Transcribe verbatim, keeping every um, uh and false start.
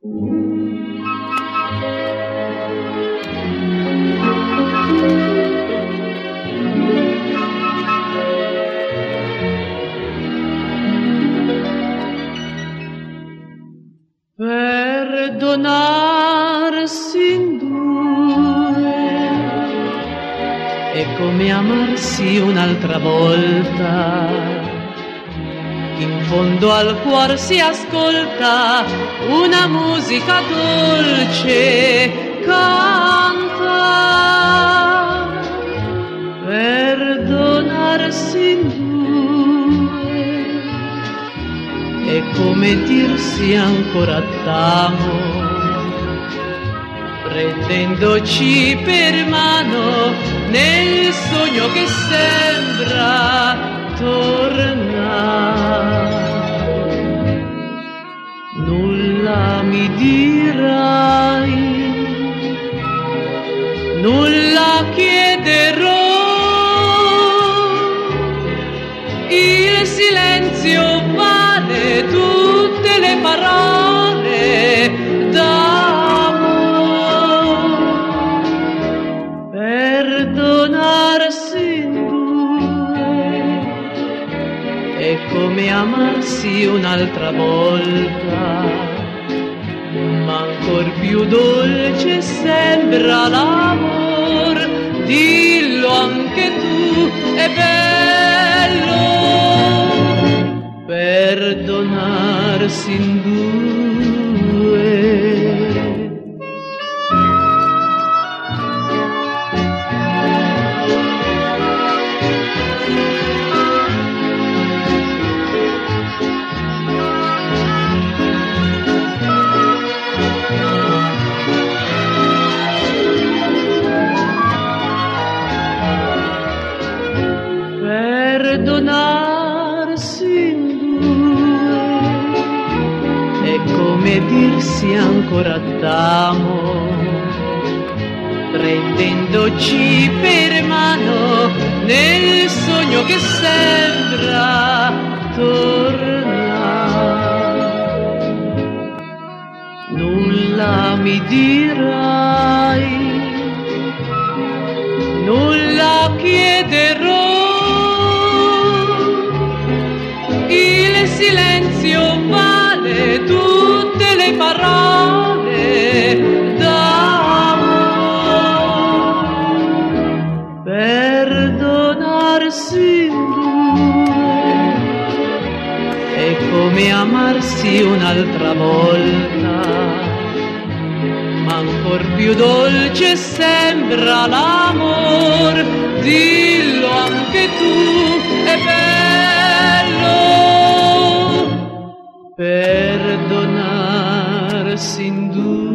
Perdonarsi in due è come amarsi un'altra volta. In fondo al cuor si ascolta una musica dolce, canta. Perdonarsi in due è come dirsi ancora t'amo, prendendoci per mano nel sogno che sembra tornare. Nulla mi dirai, nulla chiederò, il silenzio vale tutte le parole d'amore. Perdonarsi in due è come amarsi un'altra volta, ma ancor più dolce sembra l'amor. Dillo anche tu, è bello perdonarsi in due. Perdonarsi in due è come dirsi ancora t'amo, prendendoci per mano nel sogno che sembra tornare. Nulla mi dirai, nulla chiederò, il silenzio vale tutte le parole d'amore. Perdonarsi in due è come amarsi un'altra volta, ma ancor più dolce sembra l'amor. Dillo anche tu, è bello perdonarsi in due.